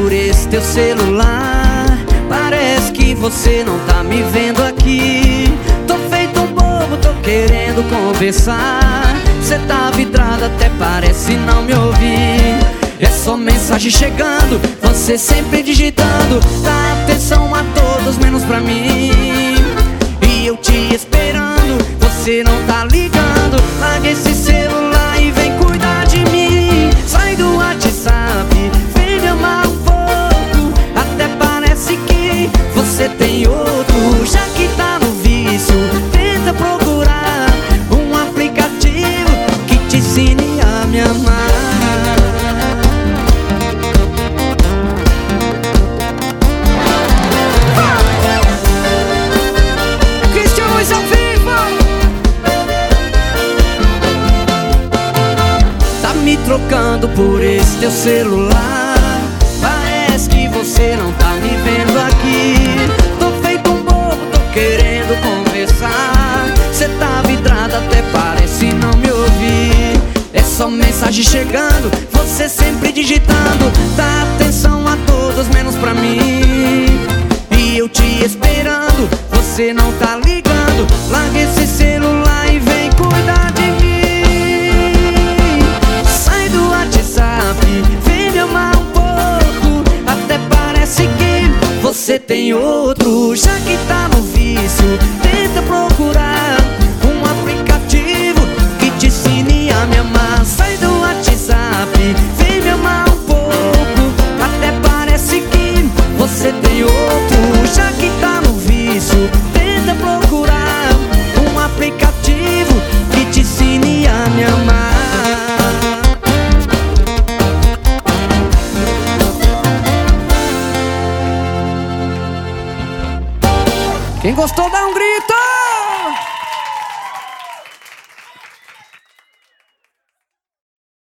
por esse teu celular. Parece que você não tá me vendo aqui. Tô feito um bobo, tô querendo conversar. Cê tá vidrado, até parece não me ouvir. É só mensagem chegando, você sempre digitando. Dá atenção a todos, menos pra mim. E eu te esperando, você não tá ligando. Larga esse celular e vem cuidar de mim. Sai do WhatsApp, vem me amar um pouco. Até parece que você tem outro. Já que tá no vício, tenta procurar um aplicativo que te ensine a me amar. Me trocando por esse teu celular. Parece que você não tá me vendo aqui. Tô feito um bobo, tô querendo conversar. Cê tá vidrado, até parece não me ouvir. É só mensagem chegando, você sempre digitando. Dá atenção a todos, menos pra mim. E eu te esperando, você não tá ligando. Larga esse celular e vem cuidar de mim. Vem me amar um pouco. Até parece que você tem outro. Já que tá no vício, tenta procurar um aplicativo que te ensine a me amar. Sai do WhatsApp, vem me amar um pouco. Até parece que você tem outro. Já que tá no vício, tenta procurar um aplicativo que te ensine a me amar. Quem gostou dá um grito!